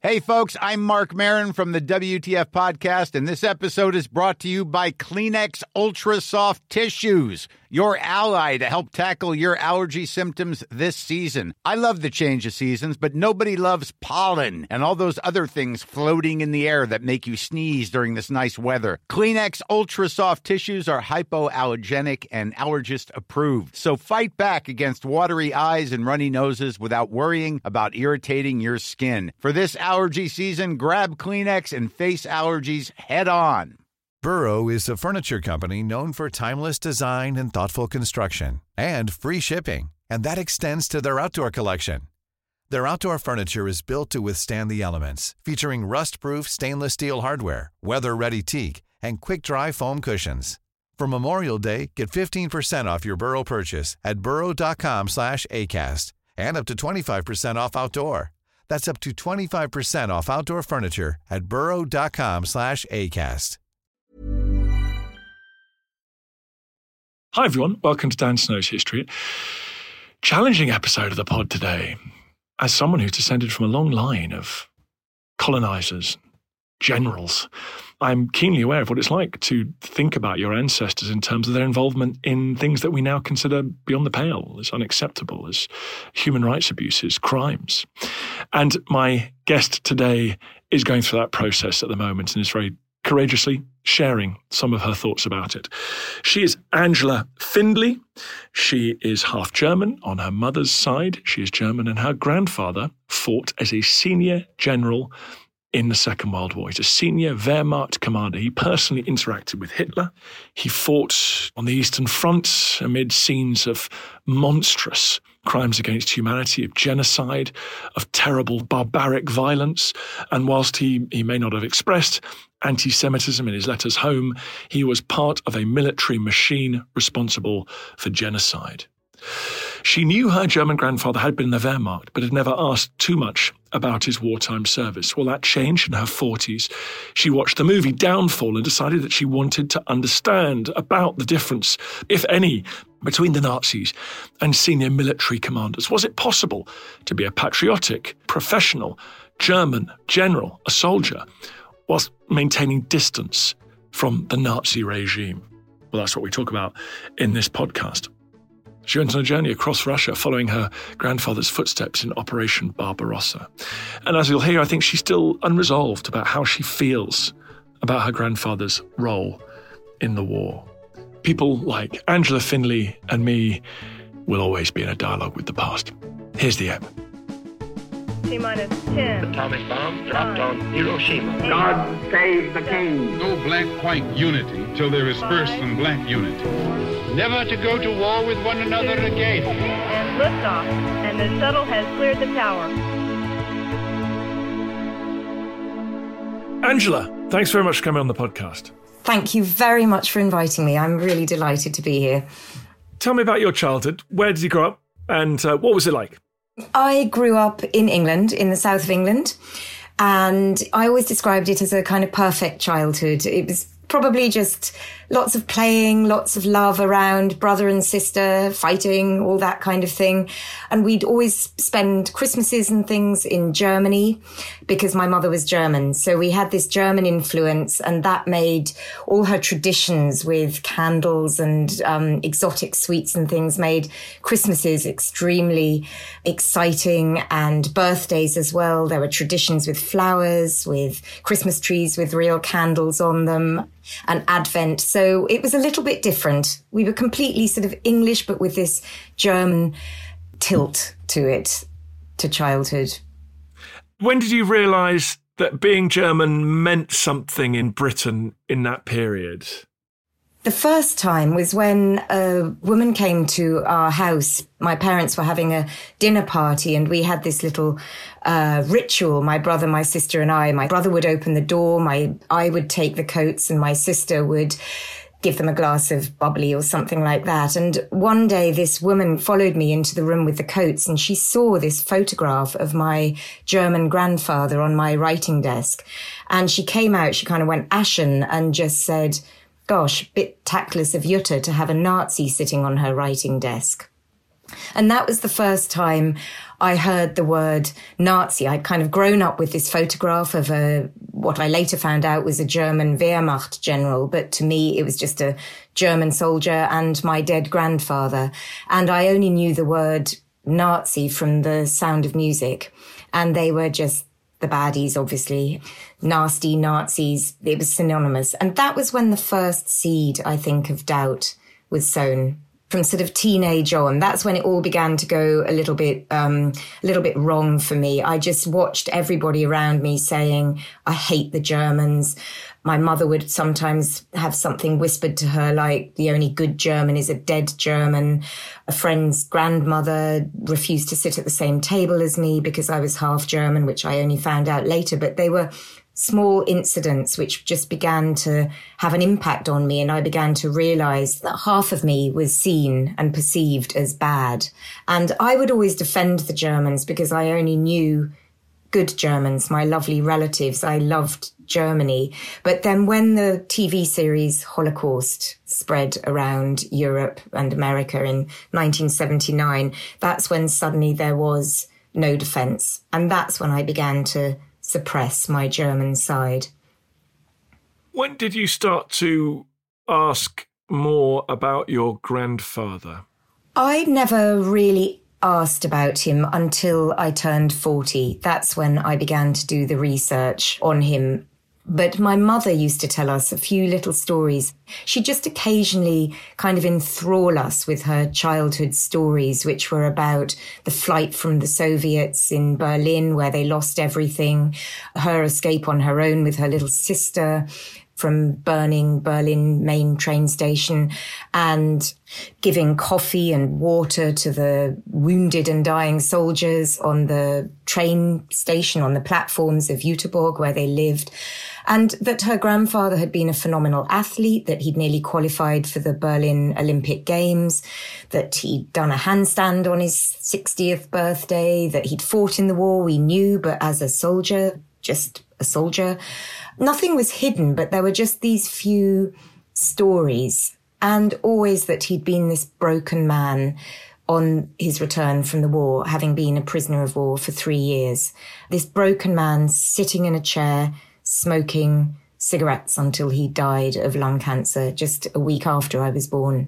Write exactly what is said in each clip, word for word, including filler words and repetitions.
Hey, folks, I'm Mark Maron from the W T F Podcast, and this episode is brought to you by Kleenex Ultra Soft Tissues, your ally to help tackle your allergy symptoms this season. I love the change of seasons, but nobody loves pollen and all those other things floating in the air that make you sneeze during this nice weather. Kleenex Ultra Soft Tissues are hypoallergenic and allergist approved, so fight back against watery eyes and runny noses without worrying about irritating your skin. For this allergy season, grab Kleenex and face allergies head on. Burrow is a furniture company known for timeless design and thoughtful construction and free shipping, and that extends to their outdoor collection. Their outdoor furniture is built to withstand the elements, featuring rust-proof stainless steel hardware, weather-ready teak, and quick-dry foam cushions. For Memorial Day, get fifteen percent off your Burrow purchase at burrow.com slash ACAST and up to twenty-five percent off outdoor. That's up to twenty-five percent off outdoor furniture at burrow.com slash ACAST. Hi, everyone. Welcome to Dan Snow's History. Challenging episode of the pod today. As someone who's descended from a long line of colonizers, generals, I'm keenly aware of what it's like to think about your ancestors in terms of their involvement in things that we now consider beyond the pale, as unacceptable as human rights abuses, crimes. And my guest today is going through that process at the moment and is very courageously sharing some of her thoughts about it. She is Angela Findlay. She is half German on her mother's side. She is German, and her grandfather fought as a senior general in the Second World War. He's a senior Wehrmacht commander. He personally interacted with Hitler. He fought on the Eastern Front amid scenes of monstrous crimes against humanity, of genocide, of terrible barbaric violence. And whilst he, he may not have expressed anti-Semitism in his letters home, he was part of a military machine responsible for genocide. She knew her German grandfather had been in the Wehrmacht, but had never asked too much about his wartime service. Well, that changed in her forties. She watched the movie Downfall and decided that she wanted to understand about the difference, if any, between the Nazis and senior military commanders. Was it possible to be a patriotic, professional, German general, a soldier, whilst maintaining distance from the Nazi regime? Well, that's what we talk about in this podcast. She went on a journey across Russia following her grandfather's footsteps in Operation Barbarossa. And as you'll hear, I think she's still unresolved about how she feels about her grandfather's role in the war. People like Angela Findlay and me will always be in a dialogue with the past. Here's the ep. T-minus ten. Atomic bomb dropped on Hiroshima. Eight. God save the king. No black-white unity till there is first some black unity. Never to go to war with one another again. And liftoff, and the shuttle has cleared the tower. Angela, thanks very much for coming on the podcast. Thank you very much for inviting me. I'm really delighted to be here. Tell me about your childhood. Where did you grow up, and uh, what was it like? I grew up in England, in the south of England, and I always described it as a kind of perfect childhood. It was probably just lots of playing, lots of love around, brother and sister, fighting, all that kind of thing. And we'd always spend Christmases and things in Germany because my mother was German. So we had this German influence, and that made all her traditions with candles and um, exotic sweets and things made Christmases extremely exciting, and birthdays as well. There were traditions with flowers, with Christmas trees with real candles on them, and Advent. So it was a little bit different. We were completely sort of English, but with this German tilt to it, to childhood. When did you realise that being German meant something in Britain in that period? The first time was when a woman came to our house. My parents were having a dinner party, and we had this little uh, ritual, my brother, my sister and I. My brother would open the door, my I would take the coats, and my sister would give them a glass of bubbly or something like that. And one day this woman followed me into the room with the coats, and she saw this photograph of my German grandfather on my writing desk. And she came out, she kind of went ashen and just said, gosh, bit tactless of Jutta to have a Nazi sitting on her writing desk. And that was the first time I heard the word Nazi. I'd kind of grown up with this photograph of a, what I later found out was a German Wehrmacht general, but to me it was just a German soldier and my dead grandfather. And I only knew the word Nazi from the Sound of Music. And they were just the baddies, obviously. Nasty Nazis. It was synonymous. And that was when the first seed, I think, of doubt was sown. From sort of teenage on, that's when it all began to go a little bit, um, a little bit wrong for me. I just watched everybody around me saying, I hate the Germans. My mother would sometimes have something whispered to her like, the only good German is a dead German. A friend's grandmother refused to sit at the same table as me because I was half German, which I only found out later. But they were small incidents which just began to have an impact on me. And I began to realize that half of me was seen and perceived as bad. And I would always defend the Germans because I only knew good Germans, my lovely relatives. I loved Germany. But then when the T V series Holocaust spread around Europe and America in nineteen seventy-nine, that's when suddenly there was no defense. And that's when I began to suppress my German side. When did you start to ask more about your grandfather? I never really asked about him until I turned forty. That's when I began to do the research on him. But my mother used to tell us a few little stories. She'd just occasionally kind of enthrall us with her childhood stories, which were about the flight from the Soviets in Berlin, where they lost everything, her escape on her own with her little sister from burning Berlin main train station, and giving coffee and water to the wounded and dying soldiers on the train station, on the platforms of Jüterbog where they lived. And that her grandfather had been a phenomenal athlete, that he'd nearly qualified for the Berlin Olympic Games, that he'd done a handstand on his sixtieth birthday, that he'd fought in the war, we knew, but as a soldier, just a soldier. Nothing was hidden, but there were just these few stories, and always that he'd been this broken man on his return from the war, having been a prisoner of war for three years. This broken man sitting in a chair, smoking cigarettes until he died of lung cancer just a week after I was born.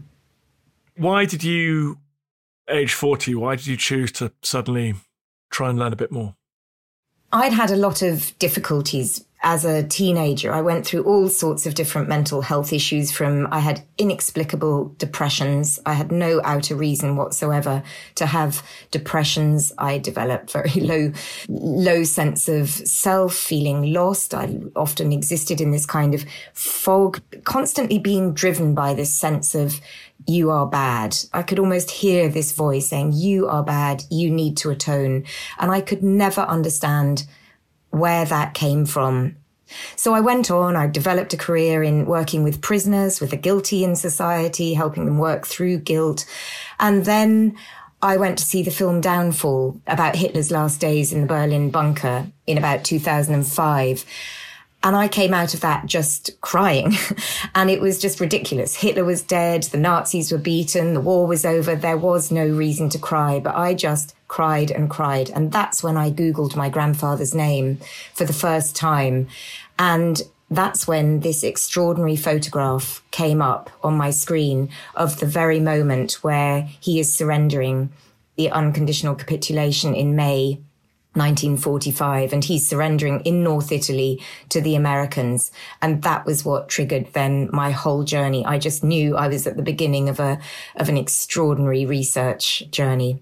Why did you, age forty, why did you choose to suddenly try and learn a bit more? I'd had a lot of difficulties as a teenager. I went through all sorts of different mental health issues. From I had inexplicable depressions. I had no outer reason whatsoever to have depressions. I developed very low, low sense of self, feeling lost. I often existed in this kind of fog, constantly being driven by this sense of, you are bad. I could almost hear this voice saying, you are bad, you need to atone. And I could never understand where that came from. So I went on, I developed a career in working with prisoners, with the guilty in society, helping them work through guilt. And then I went to see the film Downfall about Hitler's last days in the Berlin bunker in about two thousand five. And I came out of that just crying. And it was just ridiculous. Hitler was dead. The Nazis were beaten. The war was over. There was no reason to cry. But I just cried and cried. And that's when I Googled my grandfather's name for the first time. And that's when this extraordinary photograph came up on my screen of the very moment where he is surrendering the unconditional capitulation in May nineteen forty-five, and he's surrendering in North Italy to the Americans. And that was what triggered then my whole journey. I just knew I was at the beginning of a of an extraordinary research journey.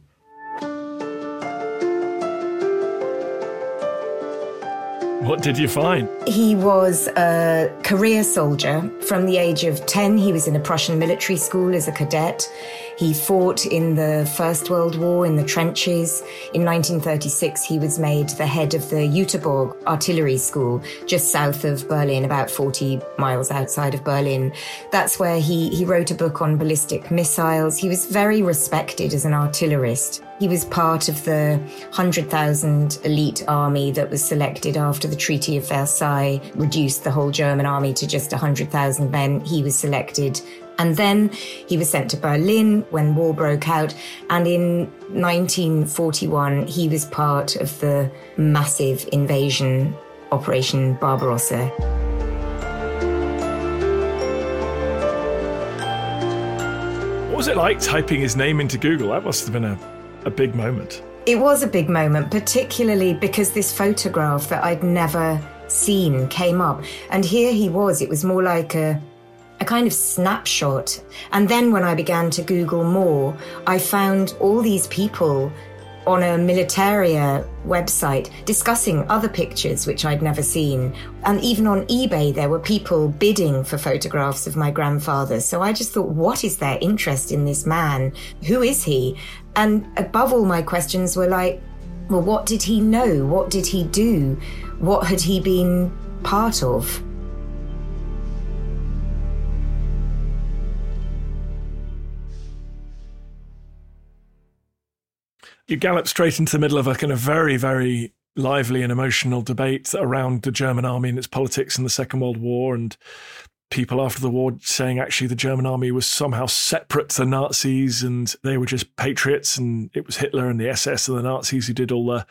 What did you find? He was a career soldier. From the age of ten, he was in a Prussian military school as a cadet. He fought in the First World War in the trenches. In nineteen thirty-six, he was made the head of the Jüterbog Artillery School, just south of Berlin, about forty miles outside of Berlin. That's where he, he wrote a book on ballistic missiles. He was very respected as an artillerist. He was part of the one hundred thousand elite army that was selected after the Treaty of Versailles reduced the whole German army to just one hundred thousand men. He was selected And then he was sent to Berlin when war broke out. And in nineteen forty-one, he was part of the massive invasion, Operation Barbarossa. What was it like typing his name into Google? That must have been a, a big moment. It was a big moment, particularly because this photograph that I'd never seen came up. And here he was. It was more like a a kind of snapshot. And then when I began to Google more, I found all these people on a Militaria website discussing other pictures which I'd never seen. And even on eBay, there were people bidding for photographs of my grandfather. So I just thought, what is their interest in this man? Who is he? And above all, my questions were like, well, what did he know? What did he do? What had he been part of? You gallop straight into the middle of a kind of very, very lively and emotional debate around the German army and its politics in the Second World War, and people after the war saying actually the German army was somehow separate to the Nazis and they were just patriots, and it was Hitler and the S S and the Nazis who did all the,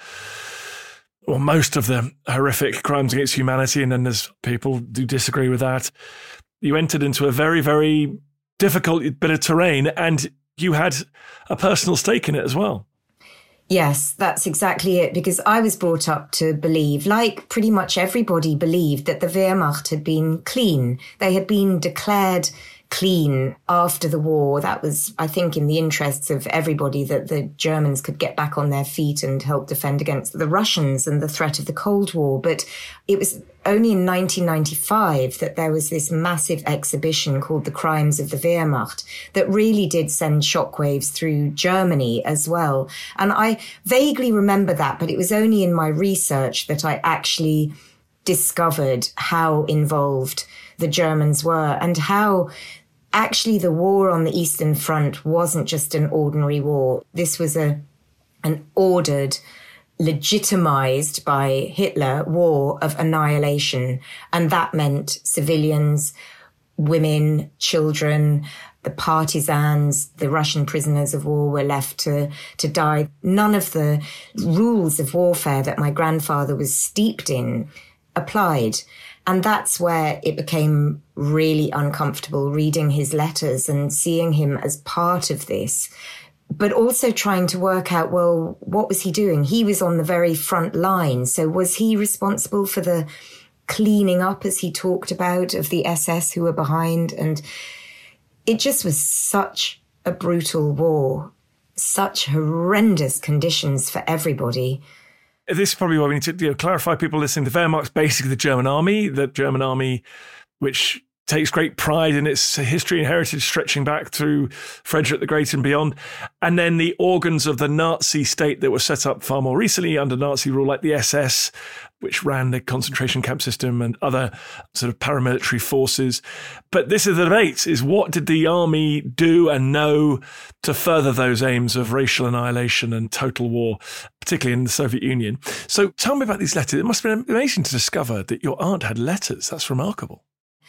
or most of the horrific crimes against humanity. And then there's people who disagree with that. You entered into a very, very difficult bit of terrain, and you had a personal stake in it as well. Yes, that's exactly it, because I was brought up to believe, like pretty much everybody believed, that the Wehrmacht had been clean. They had been declared clean after the war. That was, I think, in the interests of everybody, that the Germans could get back on their feet and help defend against the Russians and the threat of the Cold War. But it was only in nineteen ninety-five that there was this massive exhibition called The Crimes of the Wehrmacht that really did send shockwaves through Germany as well. And I vaguely remember that, but it was only in my research that I actually discovered how involved the Germans were and how actually the war on the Eastern Front wasn't just an ordinary war. This was a an ordered, legitimized by Hitler war of annihilation. And that meant civilians, women, children, the partisans, the Russian prisoners of war were left to, to die. None of the rules of warfare that my grandfather was steeped in applied. And that's where it became really uncomfortable, reading his letters and seeing him as part of this, but also trying to work out, well, what was he doing? He was on the very front line. So was he responsible for the cleaning up, as he talked about, of the S S who were behind? And it just was such a brutal war, such horrendous conditions for everybody. This is probably what we need to you know, clarify. People listening, the Wehrmacht's basically the German army, the German army which takes great pride in its history and heritage stretching back through Frederick the Great and beyond. And then the organs of the Nazi state that were set up far more recently under Nazi rule, like the S S, which ran the concentration camp system and other sort of paramilitary forces. But this is the debate, is what did the army do and know to further those aims of racial annihilation and total war, particularly in the Soviet Union? So tell me about these letters. It must have been amazing to discover that your aunt had letters. That's remarkable.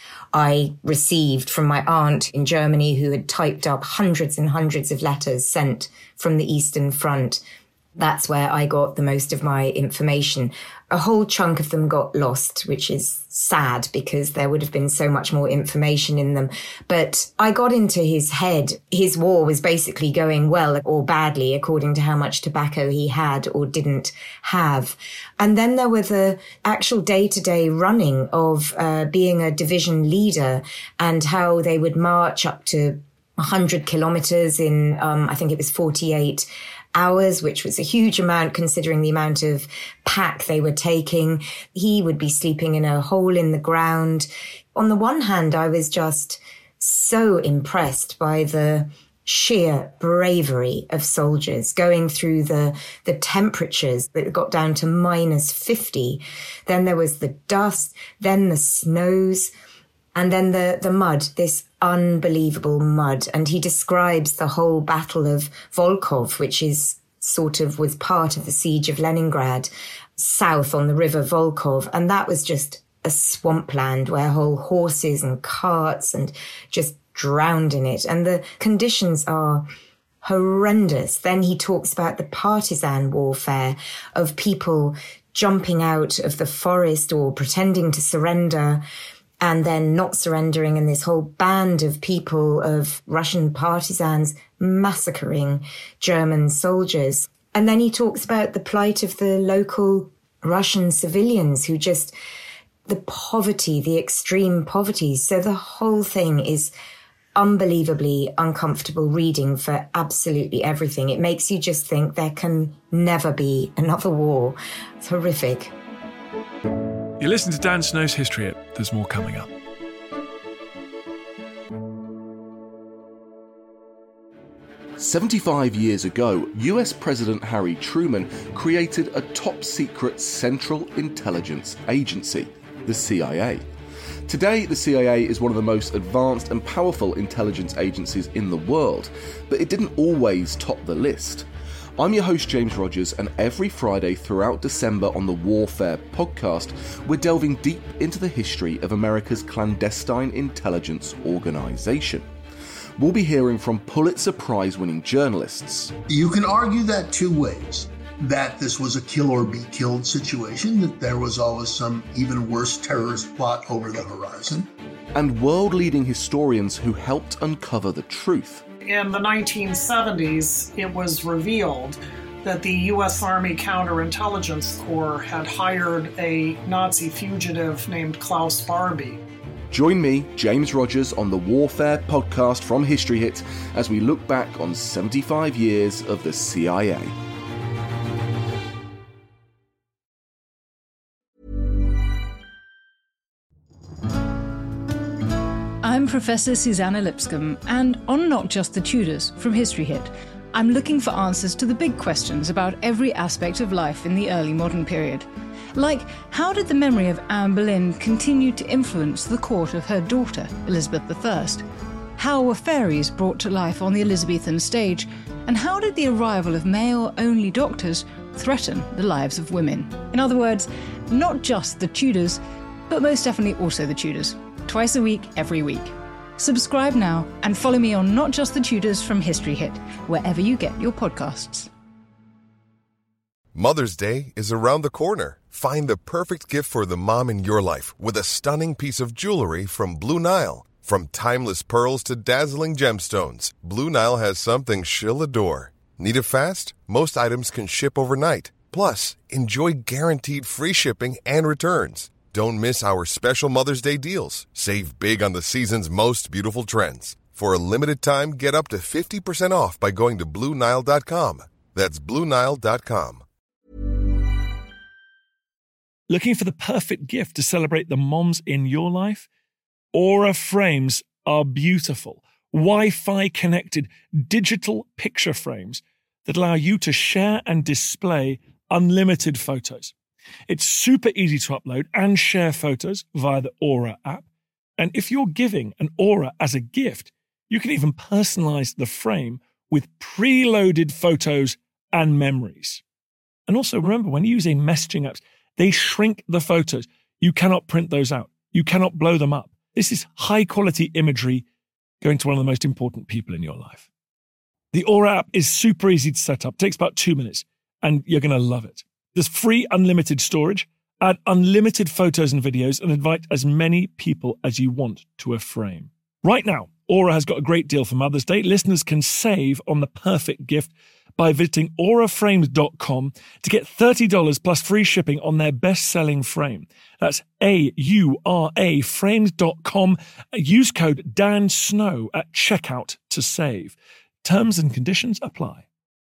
I received from my aunt in Germany, who had typed up hundreds and hundreds of letters sent from the Eastern Front. That's where I got the most of my information. A whole chunk of them got lost, which is sad because there would have been so much more information in them. But I got into his head. His war was basically going well or badly according to how much tobacco he had or didn't have. And then there were the actual day-to-day running of uh, being a division leader and how they would march up to one hundred kilometers in, um, I think it was forty-eight hours, which was a huge amount considering the amount of pack they were taking. He would be sleeping in a hole in the ground. On the one hand, I was just so impressed by the sheer bravery of soldiers going through the, the temperatures that got down to minus fifty. Then there was the dust, then the snows, and then the, the mud, this unbelievable mud. And he describes the whole Battle of Volkhov, which is sort of was part of the siege of Leningrad, south on the river Volkhov. And that was just a swampland where whole horses and carts and just drowned in it. And the conditions are horrendous. Then he talks about the partisan warfare of people jumping out of the forest or pretending to surrender and then not surrendering, and this whole band of people, of Russian partisans, massacring German soldiers. And then he talks about the plight of the local Russian civilians who just, the poverty, the extreme poverty. So the whole thing is unbelievably uncomfortable reading for absolutely everything. It makes you just think there can never be another war. It's horrific. You listen to Dan Snow's History Hit. There's more coming up. seventy-five years ago, U S President Harry Truman created a top-secret Central Intelligence Agency, the C I A. Today, the C I A is one of the most advanced and powerful intelligence agencies in the world, but it didn't always top the list. I'm your host, James Rogers, and every Friday throughout December on the Warfare podcast, we're delving deep into the history of America's clandestine intelligence organisation. We'll be hearing from Pulitzer Prize-winning journalists. You can argue that two ways. That this was a kill or be killed situation, that there was always some even worse terrorist plot over the horizon. And world-leading historians who helped uncover the truth. In the nineteen seventies, it was revealed that the U S Army Counterintelligence Corps had hired a Nazi fugitive named Klaus Barbie. Join me, James Rogers, on the Warfare podcast from History Hit as we look back on seventy-five years of the C I A. I'm Professor Susanna Lipscomb, and on Not Just the Tudors from History Hit, I'm looking for answers to the big questions about every aspect of life in the early modern period. Like, how did the memory of Anne Boleyn continue to influence the court of her daughter, Elizabeth the First? How were fairies brought to life on the Elizabethan stage? And how did the arrival of male-only doctors threaten the lives of women? In other words, not just the Tudors, but most definitely also the Tudors. Twice a week, every week. Subscribe now and follow me on Not Just the Tudors from History Hit, wherever you get your podcasts. Mother's Day is around the corner. Find the perfect gift for the mom in your life with a stunning piece of jewelry from Blue Nile. From timeless pearls to dazzling gemstones, Blue Nile has something she'll adore. Need it fast? Most items can ship overnight. Plus, enjoy guaranteed free shipping and returns. Don't miss our special Mother's Day deals. Save big on the season's most beautiful trends. For a limited time, get up to fifty percent off by going to Blue Nile dot com. That's Blue Nile dot com. Looking for the perfect gift to celebrate the moms in your life? Aura frames are beautiful, Wi-Fi connected digital picture frames that allow you to share and display unlimited photos. It's super easy to upload and share photos via the Aura app. And if you're giving an Aura as a gift, you can even personalize the frame with preloaded photos and memories. And also remember, when you're using messaging apps, they shrink the photos. You cannot print those out. You cannot blow them up. This is high quality imagery going to one of the most important people in your life. The Aura app is super easy to set up. It takes about two minutes and you're going to love it. There's free unlimited storage, add unlimited photos and videos, and invite as many people as you want to a frame. Right now, Aura has got a great deal for Mother's Day. Listeners can save on the perfect gift by visiting aura frames dot com to get thirty dollars plus free shipping on their best-selling frame. That's A U R A frames dot com. Use code Dan Snow at checkout to save. Terms and conditions apply.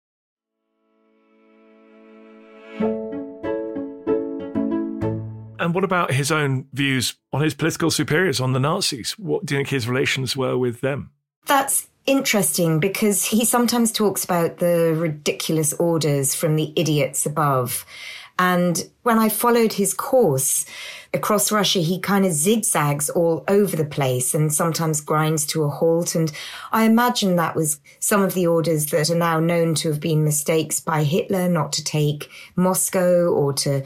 And what about his own views on his political superiors, on the Nazis? What do you think his relations were with them? That's interesting because he sometimes talks about the ridiculous orders from the idiots above. And when I followed his course across Russia, he kind of zigzags all over the place and sometimes grinds to a halt. And I imagine that was some of the orders that are now known to have been mistakes by Hitler, not to take Moscow or to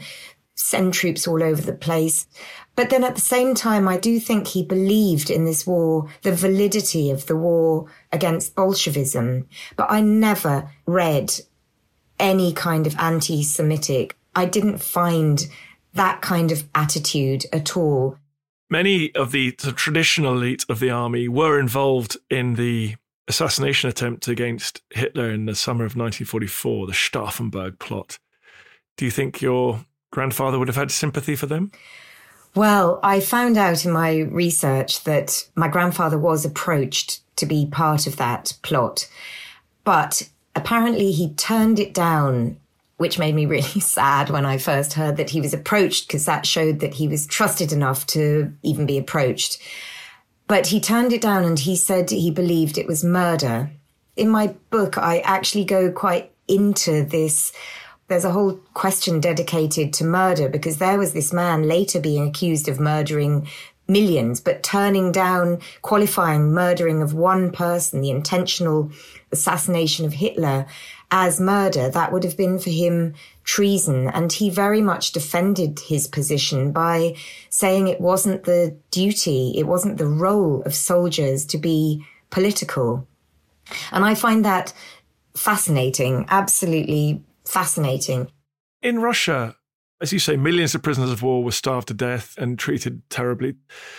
send troops all over the place. But then at the same time, I do think he believed in this war, the validity of the war against Bolshevism. But I never read any kind of anti-Semitic. I didn't find that kind of attitude at all. Many of the, the traditional elite of the army were involved in the assassination attempt against Hitler in the summer of nineteen forty-four, the Stauffenberg plot. Do you think your grandfather would have had sympathy for them? Well, I found out in my research that my grandfather was approached to be part of that plot, but apparently he turned it down, which made me really sad when I first heard that he was approached, because that showed that he was trusted enough to even be approached. But he turned it down and he said he believed it was murder. In my book, I actually go quite into this. There's a whole question dedicated to murder, because there was this man later being accused of murdering millions, but turning down, qualifying murdering of one person, the intentional assassination of Hitler, as murder. That would have been for him treason. And he very much defended his position by saying it wasn't the duty, it wasn't the role of soldiers to be political. And I find that fascinating, absolutely fascinating. In Russia, as you say, millions of prisoners of war were starved to death and treated terribly.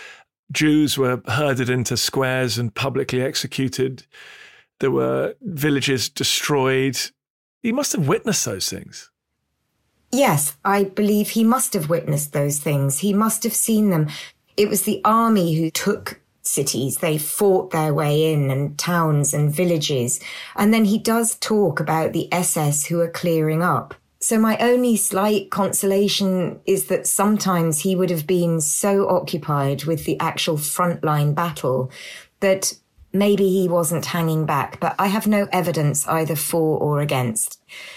Jews were herded into squares and publicly executed. There were villages destroyed. He must have witnessed those things. Yes, I believe he must have witnessed those things. He must have seen them. It was the army who took cities. They fought their way in, and towns and villages. And then he does talk about the S S who are clearing up. So my only slight consolation is that sometimes he would have been so occupied with the actual frontline battle that maybe he wasn't hanging back. But I have no evidence either for or against.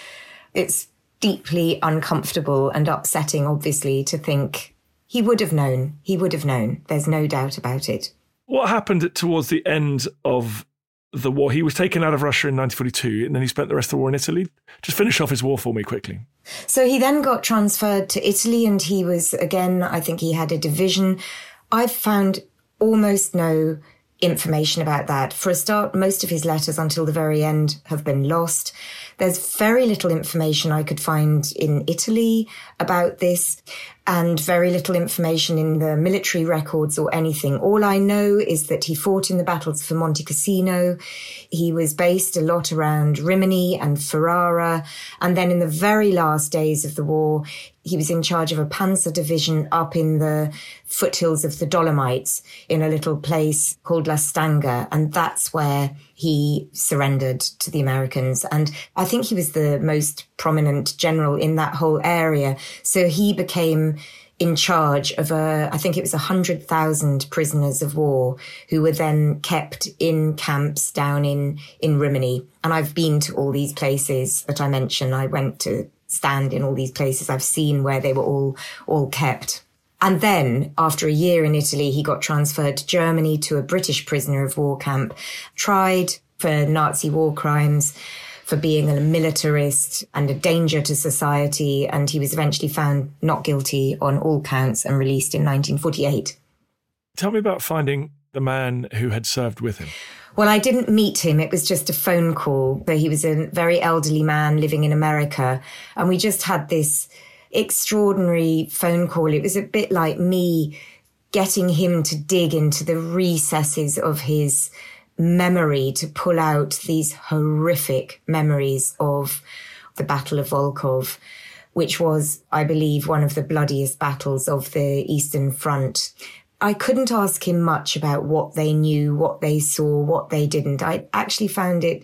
It's deeply uncomfortable and upsetting, obviously, to think he would have known. He would have known. There's no doubt about it. What happened towards the end of the war? He was taken out of Russia in nineteen forty-two, and then he spent the rest of the war in Italy. Just finish off his war for me quickly. So he then got transferred to Italy, and he was, again, I think he had a division. I've found almost no information about that. For a start, most of his letters until the very end have been lost. There's very little information I could find in Italy about this, and very little information in the military records or anything. All I know is that he fought in the battles for Monte Cassino. He was based a lot around Rimini and Ferrara. And then in the very last days of the war, he was in charge of a panzer division up in the foothills of the Dolomites in a little place called La Stanga. And that's where he surrendered to the Americans. And I think he was the most prominent general in that whole area. So he became in charge of, a, I think it was one hundred thousand prisoners of war who were then kept in camps down in, in Rimini. And I've been to all these places that I mentioned. I went to stand in all these places. I've seen where they were all, all kept. And then, after a year in Italy, he got transferred to Germany to a British prisoner of war camp, tried for Nazi war crimes, for being a militarist and a danger to society. And he was eventually found not guilty on all counts and released in nineteen forty-eight. Tell me about finding the man who had served with him. Well, I didn't meet him. It was just a phone call. So he was a very elderly man living in America. And we just had this extraordinary phone call. It was a bit like me getting him to dig into the recesses of his memory to pull out these horrific memories of the Battle of Volkhov, which was, I believe, one of the bloodiest battles of the Eastern Front. I couldn't ask him much about what they knew, what they saw, what they didn't. I actually found it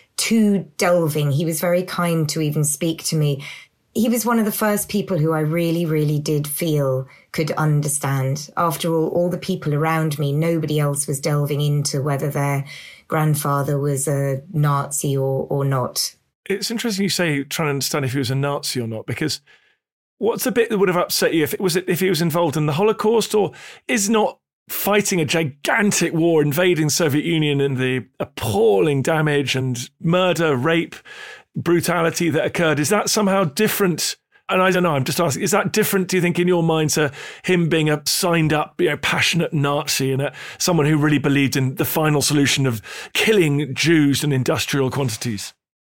too delving. He was very kind to even speak to me. He was one of the first people who I really, really did feel could understand. After all, all the people around me, nobody else was delving into whether their grandfather was a Nazi or, or not. It's interesting you say trying to understand if he was a Nazi or not, because what's the bit that would have upset you if it was if he was involved in the Holocaust, or is not fighting a gigantic war, invading Soviet Union, and the appalling damage and murder, rape, brutality that occurred, is that somehow different And I don't know, I'm just asking, is that different, do you think, in your mind, to him being a signed up, you know, passionate Nazi and a, someone who really believed in the final solution of killing Jews in industrial quantities?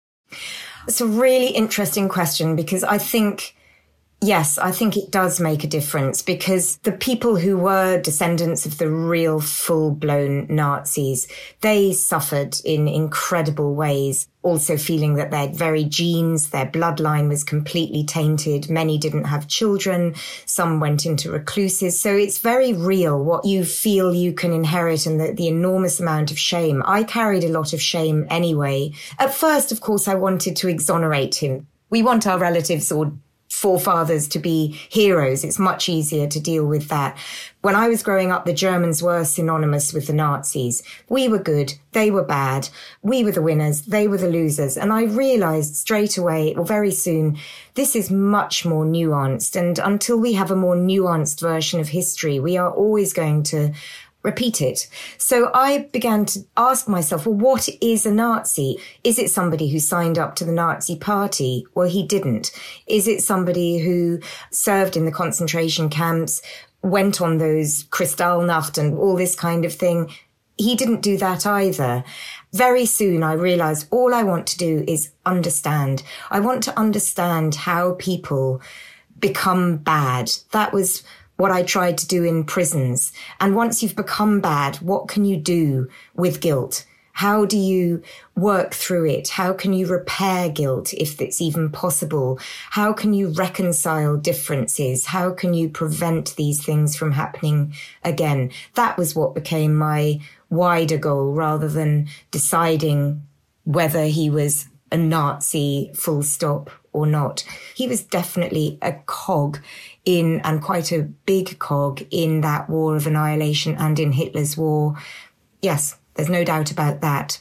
It's a really interesting question, because I think, yes, I think it does make a difference, because the people who were descendants of the real full-blown Nazis, they suffered in incredible ways, also feeling that their very genes, their bloodline was completely tainted. Many didn't have children. Some went into recluses. So it's very real what you feel you can inherit, and the, the enormous amount of shame. I carried a lot of shame anyway. At first, of course, I wanted to exonerate him. We want our relatives or forefathers to be heroes. It's much easier to deal with that. When I was growing up, the Germans were synonymous with the Nazis. We were good, they were bad. We were the winners, they were the losers. And I realized straight away, or very soon, this is much more nuanced. And until we have a more nuanced version of history, we are always going to repeat it. So I began to ask myself, well, what is a Nazi? Is it somebody who signed up to the Nazi party? Well, he didn't. Is it somebody who served in the concentration camps, went on those Kristallnacht and all this kind of thing? He didn't do that either. Very soon I realized all I want to do is understand. I want to understand how people become bad. That was what I tried to do in prisons. And once you've become bad, what can you do with guilt? How do you work through it? How can you repair guilt, if it's even possible? How can you reconcile differences? How can you prevent these things from happening again? That was what became my wider goal, rather than deciding whether he was a Nazi full stop or not. He was definitely a cog in, and quite a big cog in, that war of annihilation and in Hitler's war. Yes, there's no doubt about that.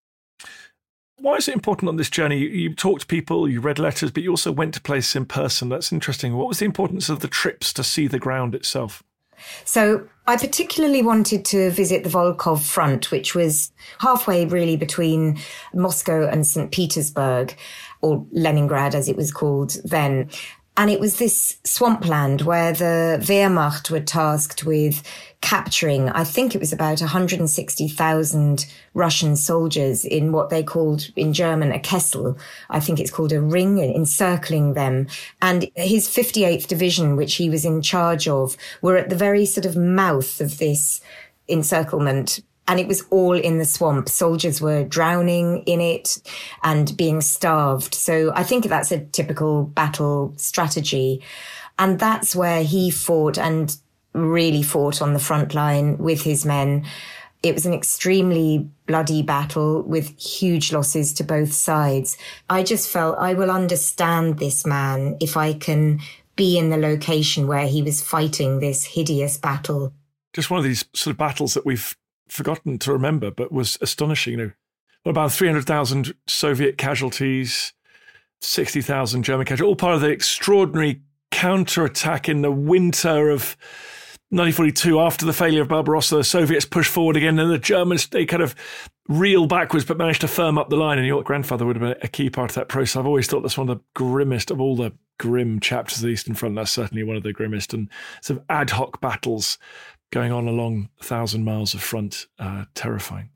Why is it important on this journey? You, you talked to people, you read letters, but you also went to places in person. That's interesting. What was the importance of the trips to see the ground itself? So I particularly wanted to visit the Volkhov front, which was halfway really between Moscow and Saint Petersburg, or Leningrad as it was called then. And it was this swampland where the Wehrmacht were tasked with capturing, I think it was about one hundred sixty thousand Russian soldiers in what they called in German a Kessel. I think it's called a ring, encircling them. And his fifty-eighth Division, which he was in charge of, were at the very sort of mouth of this encirclement. And it was all in the swamp. Soldiers were drowning in it and being starved. So I think that's a typical battle strategy. And that's where he fought, and really fought on the front line with his men. It was an extremely bloody battle with huge losses to both sides. I just felt I will understand this man if I can be in the location where he was fighting this hideous battle. Just one of these sort of battles that we've forgotten to remember, but was astonishing. You know, about three hundred thousand Soviet casualties, sixty thousand German casualties, all part of the extraordinary counterattack in the winter of nineteen forty-two. After the failure of Barbarossa, the Soviets pushed forward again, and the Germans, they kind of reel backwards, but managed to firm up the line. And your grandfather would have been a key part of that process. I've always thought that's one of the grimmest of all the grim chapters of the Eastern Front. That's certainly one of the grimmest, and sort of ad hoc battles going on along a thousand miles of front, uh, terrifying.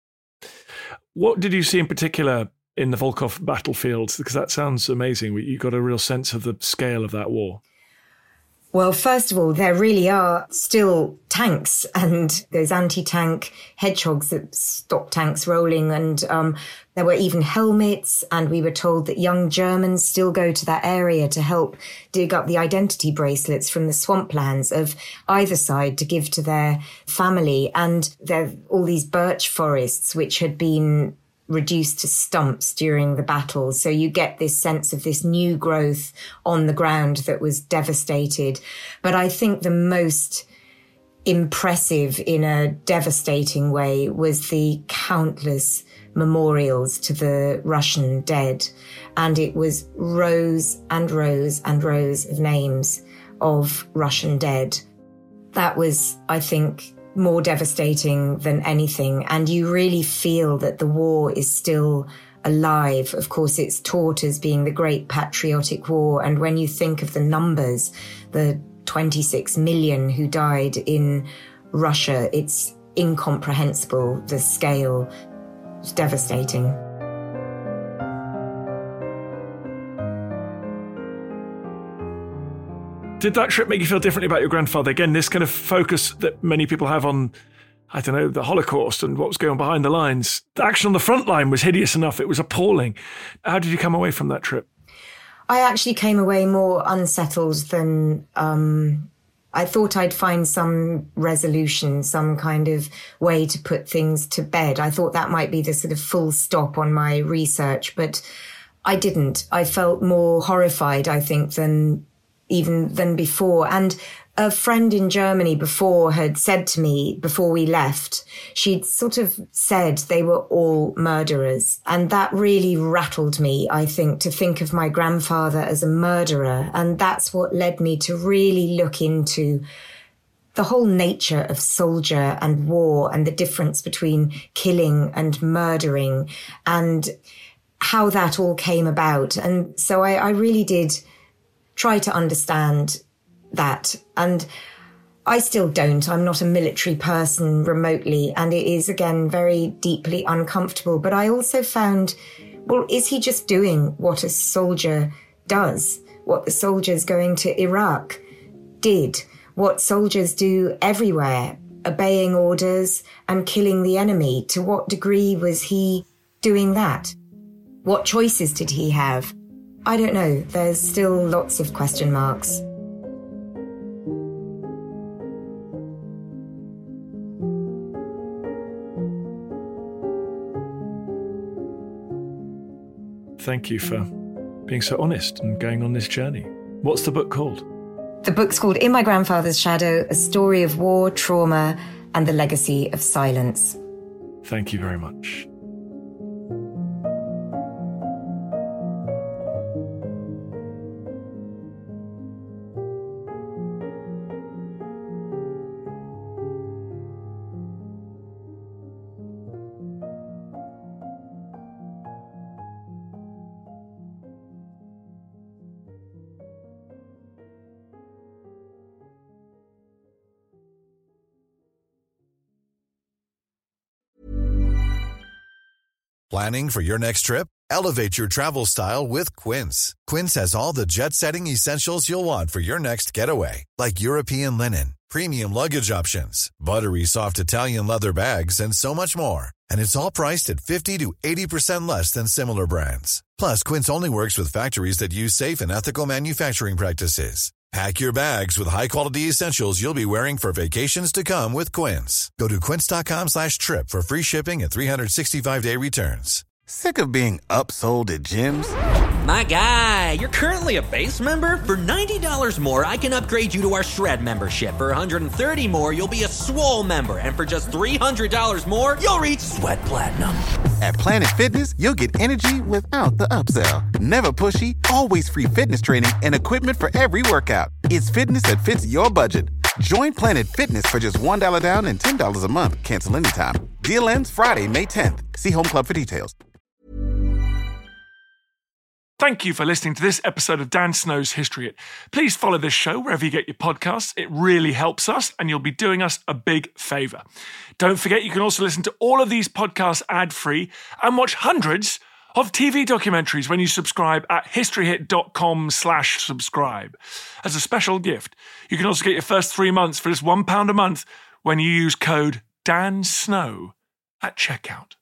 What did you see in particular in the Volkhov battlefield? Because that sounds amazing. You got a real sense of the scale of that war. Well, first of all, there really are still tanks and those anti-tank hedgehogs that stop tanks rolling. And um, there were even helmets. And we were told that young Germans still go to that area to help dig up the identity bracelets from the swamplands of either side to give to their family. And there are all these birch forests, which had been reduced to stumps during the battle. So you get this sense of this new growth on the ground that was devastated. But I think the most impressive in a devastating way was the countless memorials to the Russian dead. And it was rows and rows and rows of names of Russian dead. That was, I think, more devastating than anything. And you really feel that the war is still alive. Of course, it's taught as being the great patriotic war. And when you think of the numbers, the twenty-six million who died in Russia, it's incomprehensible. The scale is devastating. Did that trip make you feel differently about your grandfather? Again, this kind of focus that many people have on, I don't know, the Holocaust and what was going on behind the lines. The action on the front line was hideous enough. It was appalling. How did you come away from that trip? I actually came away more unsettled than um, I thought I'd find some resolution, some kind of way to put things to bed. I thought that might be the sort of full stop on my research, but I didn't. I felt more horrified, I think, than even than before. And a friend in Germany before had said to me, before we left, she'd sort of said they were all murderers. And that really rattled me, I think, to think of my grandfather as a murderer. And that's what led me to really look into the whole nature of soldier and war and the difference between killing and murdering and how that all came about. And so I, I really did try to understand that. And I still don't. I'm not a military person remotely. And it is, again, very deeply uncomfortable. But I also found, well, is he just doing what a soldier does? What the soldiers going to Iraq did? What soldiers do everywhere, obeying orders and killing the enemy? To what degree was he doing that? What choices did he have? I don't know. There's still lots of question marks. Thank you for being so honest and going on this journey. What's the book called? The book's called In My Grandfather's Shadow, A Story of War, Trauma, and the Legacy of Silence. Thank you very much. Planning for your next trip? Elevate your travel style with Quince. Quince has all the jet-setting essentials you'll want for your next getaway, like European linen, premium luggage options, buttery soft Italian leather bags, and so much more. And it's all priced at fifty to eighty percent less than similar brands. Plus, Quince only works with factories that use safe and ethical manufacturing practices. Pack your bags with high-quality essentials you'll be wearing for vacations to come with Quince. Go to quince.com slash trip for free shipping and three sixty-five day returns. Sick of being upsold at gyms? My guy, you're currently a base member? For ninety dollars more, I can upgrade you to our Shred membership. For one hundred thirty dollars more, you'll be a Swole member. And for just three hundred dollars more, you'll reach Sweat Platinum. At Planet Fitness, you'll get energy without the upsell. Never pushy, always free fitness training and equipment for every workout. It's fitness that fits your budget. Join Planet Fitness for just one dollar down and ten dollars a month. Cancel anytime. Deal ends Friday, May tenth. See Home Club for details. Thank you for listening to this episode of Dan Snow's History Hit. Please follow this show wherever you get your podcasts. It really helps us, and you'll be doing us a big favour. Don't forget, you can also listen to all of these podcasts ad-free and watch hundreds of T V documentaries when you subscribe at historyhit.com slash subscribe. As a special gift, you can also get your first three months for just one pound a month when you use code DANSNOW at checkout.